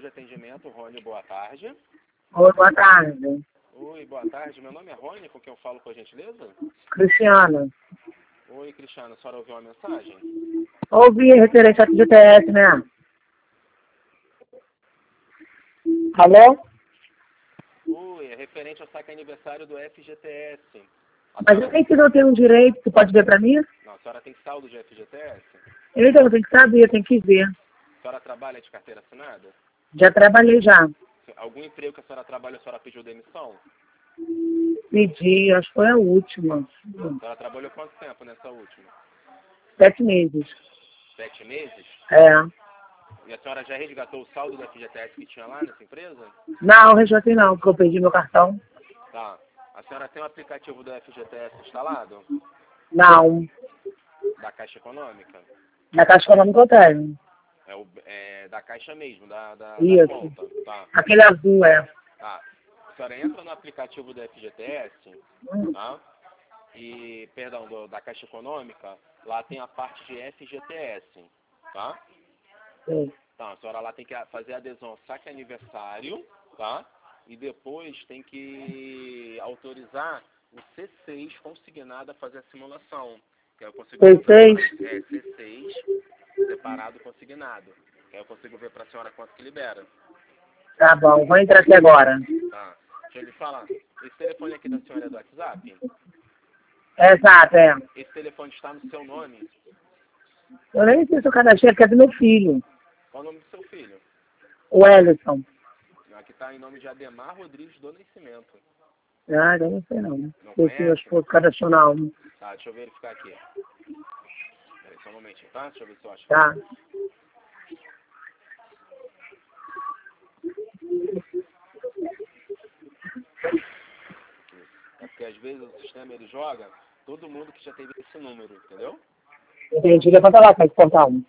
de atendimento, Rony, boa tarde. Oi, boa tarde. Oi, boa tarde. Meu nome é Rony, com quem eu falo, por gentileza? Cristiana. Oi, Cristiano, a senhora ouviu uma mensagem? Ouvi referente ao FGTS, né? Alô? Oi, é referente ao saque aniversário do FGTS. Mas eu nem que não tenho direito, você pode ver pra mim? Não, a senhora tem saldo de FGTS? Então, eu tenho que saber, tenho que ver. A senhora trabalha de carteira assinada? Já trabalhei já. Algum emprego que a senhora trabalha, a senhora pediu demissão? Pedi, acho que foi a última. A senhora trabalhou quanto tempo nessa última? 7 meses. 7 meses? É. E a senhora já resgatou o saldo do FGTS que tinha lá nessa empresa? Não, resgatei não, porque eu perdi meu cartão. Tá. A senhora tem o aplicativo do FGTS instalado? Não. Da Caixa Econômica? Na Caixa Econômica eu tenho. É da Caixa mesmo, da Isso. conta. Tá. Aquele azul, é. Tá. A senhora entra no aplicativo do FGTS, tá? E, perdão, da Caixa Econômica, lá tem a parte de FGTS, tá? Sim. Então, a senhora lá tem que fazer a adesão ao saque aniversário, tá? E depois tem que autorizar o C6 consignado a fazer a simulação. Que aí eu consigo C6? C6 separado consignado. Que aí eu consigo ver para a senhora quanto que libera. Tá bom, vou entrar aqui agora. Tá. Deixa eu lhe falar. Esse telefone aqui da senhora é do WhatsApp? Exato, é. Esse telefone está no seu nome? Eu nem sei se eu cadastrei, porque é do meu filho, Qual o nome do seu filho? o Ellison. Aqui está em nome de Ademar Rodrigues do Nascimento. Ah, eu não sei não. Não Sei se eu conhece? acho que cadastrou não. Tá, deixa eu verificar aqui. Peraí, só um momentinho, tá? Deixa eu ver se eu acho. Tá. É porque às vezes o sistema ele joga todo mundo que já teve esse número, entendeu? Entendi. Levanta lá, pode portar um.